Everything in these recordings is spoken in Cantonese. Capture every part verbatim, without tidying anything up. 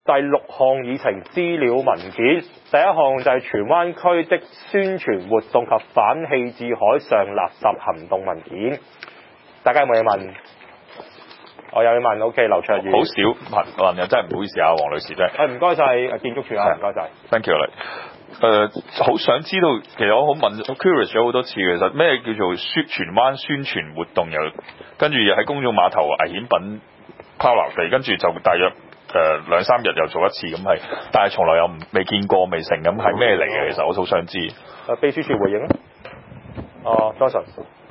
第六項議程資料文件，第一項就係荃灣區的宣傳活動及反棄置海上垃圾行動文件。大家有冇嘢問？我有嘢問 ，OK， 劉卓宇。 好少問問嘅，真係唔好意思啊，黃女士啫。 誒唔該晒建築署啊，唔該晒 Thank you 你。誒，好想知道，其實我好問，我 curious 咗好多次，其實咩叫做宣荃灣宣傳活動，又跟住又喺公眾碼頭危險品拋流地，跟住就大約誒兩三日又做一次咁係，但係從來又唔未見過未成咁係咩嚟嘅？其實我好想知。誒， 秘書處回應啦。哦 ，Johnson。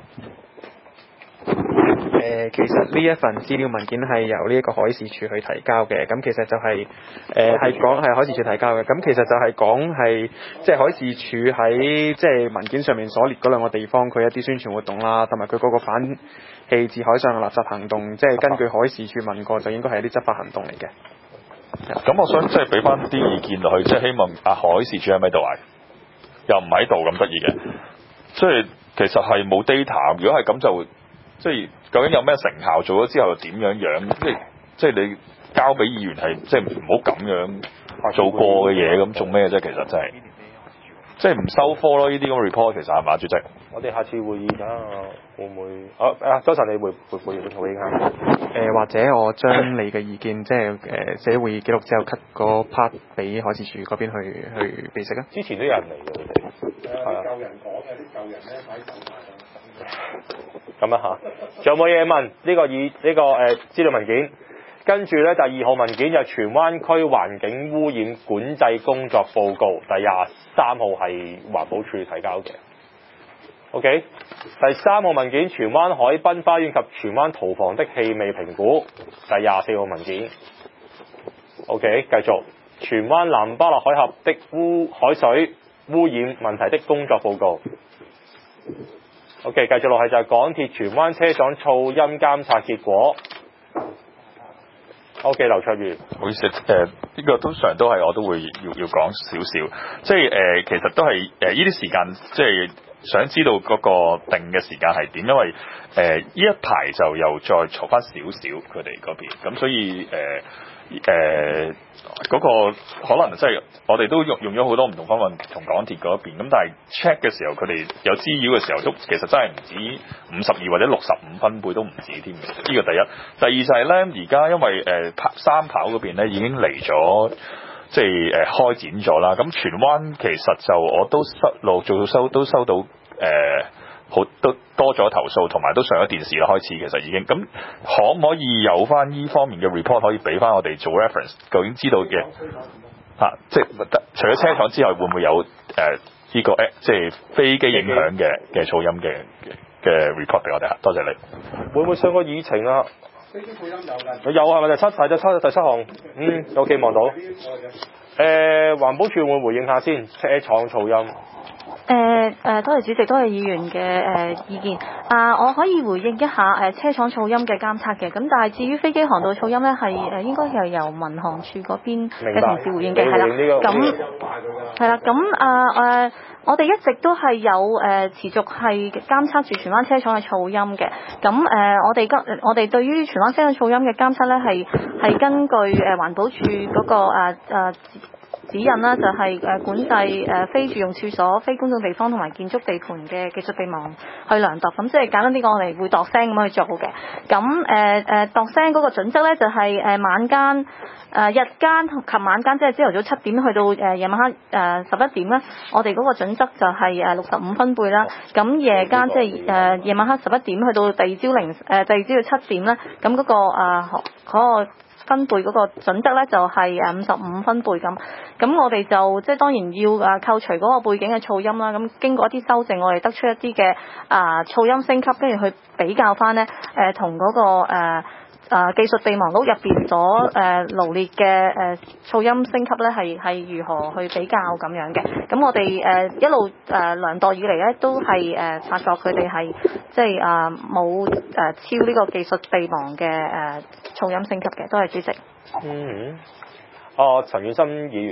誒、呃，其實呢一份資料文件係由呢一個海事處去提交嘅，咁其實就係誒係講係海事處提交嘅，咁其實就係講係即係海事處喺即係文件上面所列嗰兩個地方，佢一啲宣傳活動啦，同埋佢嗰個反棄置海上嘅垃圾行動，即係根據海事處問過，就應該係一啲執法行動嚟嘅。 咁我想即係俾翻啲意見落去，即係希望啊海事處喺咪度啊？又唔喺度咁得意嘅，即係其實係冇 data， 如果係咁就。即係究竟有咩成效？做咗之後又點樣樣？即係即係你交俾議員係即係唔好咁樣做過嘅嘢，咁做咩啫？其實真係即係唔收科咯。呢啲咁嘅 report 其實係嘛，主席？ 我哋下次會議睇下會唔會？啊啊，周晨你會會會會回應下？ 誒或者我將你嘅意見即係誒寫會議記錄之後 cut 嗰 part 俾海事處嗰邊去去備食啊。 之前都有人嚟嘅，佢哋係啊。 舊人講嘅啲舊人咧喺手下咁啊嚇，仲有冇嘢問？呢、這個以呢、這個誒、呃、資料文件，跟住咧第二號文件就荃灣區環境污染管制工作報告，第廿三號係環保署提交嘅。OK，第三號文件荃灣海濱花園及荃灣屠房的氣味評估，第廿四號文件。OK，繼續荃灣南巴勒海峽的污海水污染問題的工作報告。OK，繼續落去就係港鐵荃灣車廠噪音監察結果。OK， 劉卓宇。 唔好意思，誒、呃、呢、這個通常都係我都會要要講少少，即係誒、呃、其實都係誒呢啲時間，即係想知道嗰個定嘅時間係點，因為誒呢、呃、一排就又再嘈翻少少佢哋嗰邊，咁所以誒。呃誒嗰、呃那個可能即係我哋都用用咗好多唔同方法同港鐵嗰邊，咁但係 check 嘅時候佢哋有滋擾嘅時候都其實真係唔止五十二或者六十五分貝都唔止添嘅，呢、這個第一。第二就係咧，而家因為誒跑、呃、三跑嗰邊咧已經嚟咗，即係誒、呃、開展咗啦。咁荃灣其實就我都收陸續收都收到誒。呃好都多咗投訴，同埋都上咗電視啦。開始其實已經咁，可唔可以有翻呢方面嘅 report 可以俾翻我哋做 reference？究竟知道嘅嚇、啊，即係除咗車廠之外，會唔會有誒呢、呃這個誒即係飛機影響嘅嘅噪音嘅嘅 report 俾我哋啊？多謝你。 會唔會上個議程啊？ 飛機噪音有㗎。 有係咪第七？第七第七項，嗯，有期望到。誒、呃，環保署會回應下先，車廠噪音。 誒誒、呃，多謝主席，多謝議員嘅誒、呃、意見。啊、呃，我可以回應一下誒、呃、車廠噪音嘅監測嘅。咁但係至於飛機航道噪音咧，係誒、呃、應該係由民航處嗰邊嘅同事回應嘅，係啦。咁係啦，咁啊誒，我哋一直都係有誒、呃、持續係監測住荃灣車廠嘅噪音嘅。咁誒、呃，我哋今我哋對於荃灣車廠噪音嘅監測咧，係係根據誒、呃、環保署嗰、那個誒、呃呃指引啦，就係誒管制誒非住用處所、非公眾地方同埋建築地盤嘅技術備忘去量度，咁即係簡單啲講，我哋會度聲咁去做嘅。咁誒誒度聲嗰個準則咧，就係誒晚間誒日間及晚間，即係朝頭早七點去到誒夜晚黑誒十一點咧，我哋嗰個準則就係誒六十五分貝啦。咁夜間即係誒夜晚黑十一點去到第二朝零誒第二朝七點咧，咁嗰個誒嗰個分貝嗰個準則咧就係誒五十五分貝咁，咁我哋就即係當然要誒扣除嗰個背景嘅噪音啦。咁經過一啲修正，我哋得出一啲嘅啊噪音升級，跟住去比較翻咧誒同嗰個誒。呃誒、呃、技術備忘錄入邊所誒羅列嘅誒噪音升級咧，係係如何去比較咁樣嘅？咁我哋誒、呃、一路誒、呃、量度以嚟咧，都係誒、呃、發覺佢哋係即係誒冇誒超呢個技術備忘嘅誒、呃、噪音升級嘅。多謝主席。 嗯，哦、呃，陳遠心議員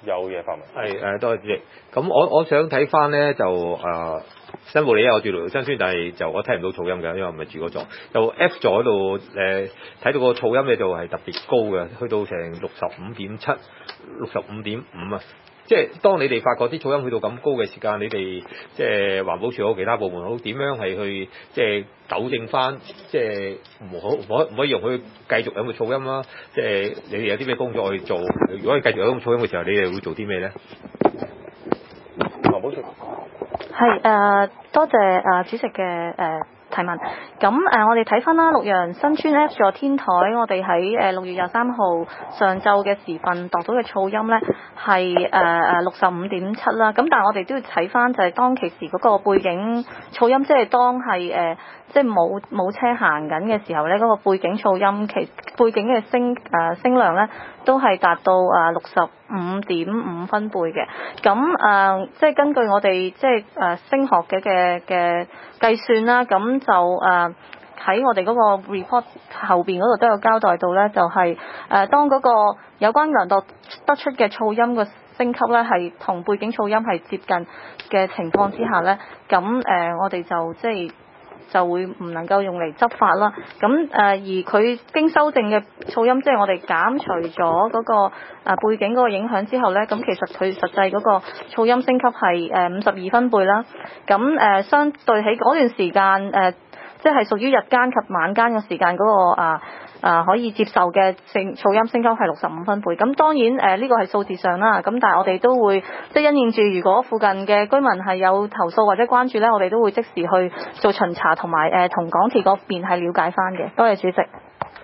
有嘢發問。 係誒，多謝主席。咁我我想睇翻咧就誒。呃新報你啊，我住盧新村，但係就我聽唔到噪音嘅，因為我唔係住嗰座。就 F 座嗰度誒睇到個噪音咧就係特別高嘅，去到成六十五點七、六十五點五啊！即係當你哋發覺啲噪音去到咁高嘅時間，你哋即係環保署好，其他部門好，點樣係去即係糾正翻？即係唔好唔可唔可以容許繼續有個噪音啦？即係你哋有啲咩工作去做？如果係繼續有咁噪音嘅時候，你哋會做啲咩咧？ 環保署。 係誒、呃，多謝誒、呃、主席嘅誒、呃、提問。咁誒、呃，我哋睇翻啦，綠楊新村 F 座天台，我哋喺誒六月廿三號上晝嘅時分度到嘅噪音咧係誒誒六十五點七啦。咁但係我哋都要睇翻就係當其時嗰個背景噪音，即係當係誒、呃、即係冇冇車行緊嘅時候咧，嗰、那個背景噪音其背景嘅聲誒、呃、聲量咧都係達到誒六十五點五分貝嘅。咁誒、呃、即係根據我哋即係誒聲學嘅嘅嘅計算啦，咁就誒喺我哋嗰個 report 後邊嗰度都有交代到咧，就係、是、誒、呃、當嗰個有關量度得出嘅噪音嘅升級咧，係同背景噪音係接近嘅情況之下咧，咁誒、呃、我哋就即係就會唔能夠用嚟執法啦。咁誒、呃、而佢經修正嘅噪音，即係我哋減除咗嗰個、呃、背景嗰個影響之後咧，咁其實佢實際嗰個噪音升級係誒五十二分貝啦。咁誒、呃、相對起嗰段時間誒、呃，即係屬於日間及晚間嘅時間嗰、嗰個啊。啊、呃，可以接受嘅聲噪音升級係六十五分貝。咁當然誒，呢、呃這個係數字上啦。咁但係我哋都會即係因應住，如果附近嘅居民係有投訴或者關注咧，我哋都會即時去做巡查，同埋誒同港鐵嗰邊係了解翻嘅。多謝主席。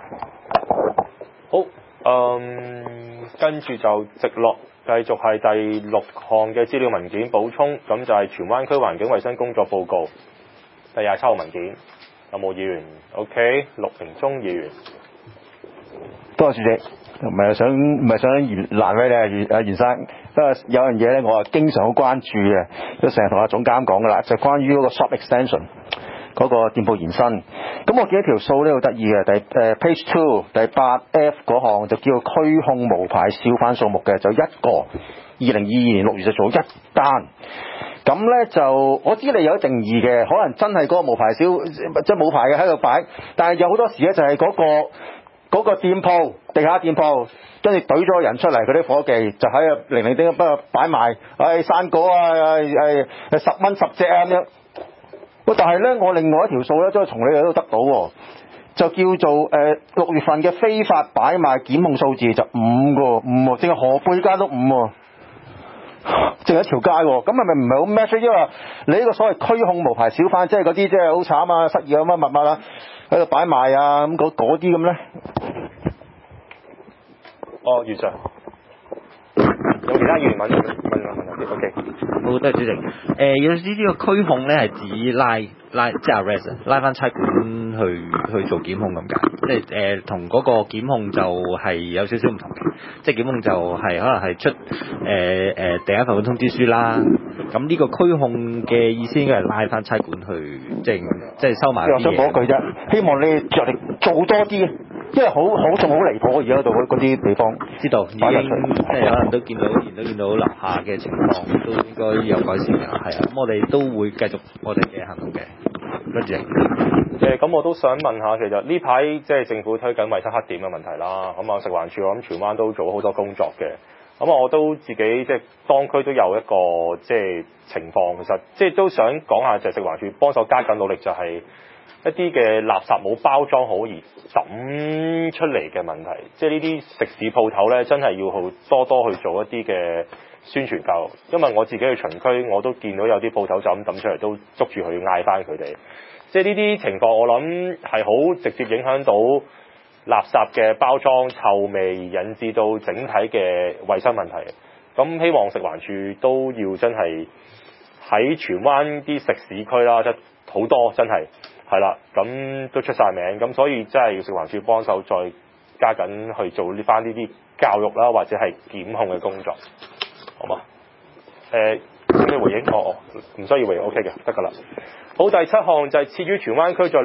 好，嗯，跟住就直落，繼續係第六項嘅資料文件補充，咁就係荃灣區環境衞生工作報告第廿七號文件。有冇議員 ？OK， 陸明忠議員。 多謝主席，唔係想唔係想言難為你啊，袁啊袁生。不過有樣嘢咧，我係經常好關注嘅，都成日同阿總監講噶啦，就關於嗰個 shop extension 嗰個店鋪延伸。咁我見一條數咧好得意嘅，第誒、uh, page two 第八 F 嗰項就叫驅控無牌小販數目嘅，就一個。二零二二年六月就做一單。咁咧就我知你有定義嘅，可能真係嗰個無牌小即係冇牌嘅喺度擺，但係有好多時咧就係嗰、嗰個嗰、嗰個店鋪地下店鋪，跟住懟咗個人出嚟，嗰啲伙計就喺度零零丁不過擺賣，唉生果啊，誒誒十蚊十隻啊咁樣。喂，但係咧我另外一條數咧都係從你哋度得到喎，就叫做誒六、呃、月份嘅非法擺賣檢控數字就五個五喎，淨係河背街都五喎。淨係一條街喎，咁係咪唔係好 match？因為你呢個所謂驅控無牌小販，即係嗰啲即係好慘啊、失業啊乜乜乜啦，喺度擺賣啊咁嗰嗰啲咁咧。 哦，余 Sir，有其他議員問問問問題先 ，OK。 好，多謝主席。誒、呃，有時呢個驅控咧係指拉拉即係 arrest 拉翻差館去去做檢控咁解，即係誒同嗰個檢控就係有少少唔同嘅。即係檢控就係、是、可能係出誒誒、呃呃、第一份通知書啦。咁呢個驅控嘅意思應該係拉翻差館去，即係即係收埋啲嘢。 我想講句啫，希望你着力做多啲。因為好好仲好離譜，而家度嗰啲地方知道已經即係可能都見到，依然都見到樓下嘅情況都應該有改善嘅，係啊，咁我哋都會繼續我哋嘅行動嘅。多謝。 誒，咁我都想問下，其實呢排即係政府推緊衞生黑點嘅問題啦，咁啊食環署我諗荃灣都做咗好多工作嘅，咁我都自己即係當區都有一個即係情況，其實即係都想講下就係食環署幫手加緊努力，就係一啲嘅垃圾冇包裝好而抌出嚟嘅問題，即係呢啲食肆鋪頭咧，真係要好多多去做一啲嘅宣傳教育，因為我自己去巡區，我都見到有啲鋪頭就咁抌出嚟，都捉住佢嗌翻佢哋。即係呢啲情況，我諗係好直接影響到垃圾嘅包裝臭味，引致到整體嘅衞生問題。咁希望食環署都要真係喺荃灣啲食肆區啦，即係好多真係。係啦，咁都出晒名，咁所以真係要食環署幫手再加緊去做呢翻呢啲教育啦，或者係檢控嘅工作，好嘛？誒、呃，有咩回應？哦哦，唔需要回應 ，OK 嘅，得㗎啦。好，第七項就係設於荃灣區在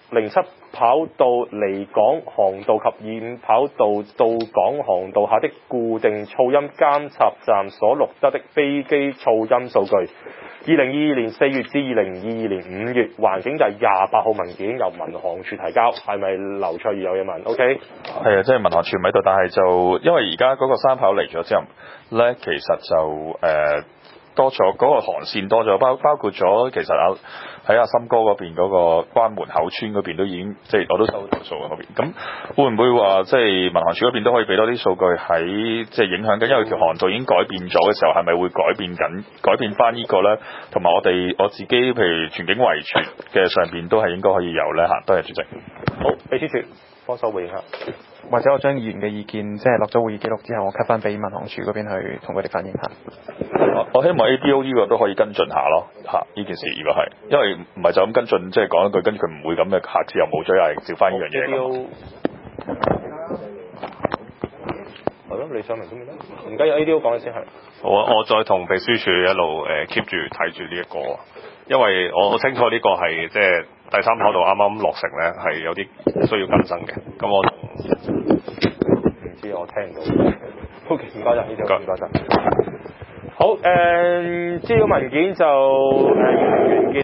零七跑道離港航道及二五跑道到港航道下的固定噪音監察站所錄得的飛機噪音數據。二零二二年四月至二零二二年五月，環境就係廿八號文件由民航處提交，係咪劉卓儀有嘢問 ？OK， 係啊，即係民航處唔喺度，但係就因為而家嗰個三跑嚟咗之後咧，其實就誒。呃多咗嗰、那個航線多咗，包包括咗其實啊喺阿森哥嗰邊嗰個關門口村嗰邊都已經即係我都收到投訴嗰邊。咁會唔會話即係民航處嗰邊都可以俾多啲數據喺即係影響緊？因為條航道已經改變咗嘅時候，係咪會改變緊改變翻呢個咧？同埋我哋我自己譬如全境圍傳嘅上邊都係應該可以有咧嚇。多謝主席。 好，秘書處幫手回應下。 或者我將議員嘅意見，即係落咗會議記錄之後，我 cut 翻俾民航處嗰邊去同佢哋反映下。 我我希望 A D O 呢個都可以跟進下咯，嚇呢件事如果係，因為唔係就咁跟進，即係講一句，跟住佢唔會咁嘅，下次又冇追係照翻呢樣嘢。A D O 係咯，你想明都唔得，唔緊要 A D O 講先係。 好啊，我再同秘書處一路誒 keep 住睇住呢一個，因為我我清楚呢個係即係第三跑道啱啱落成咧，係有啲需要更新嘅。咁我唔知我聽唔到。O K， 唔該晒，呢條唔該晒。好誒，資料文件就誒完結。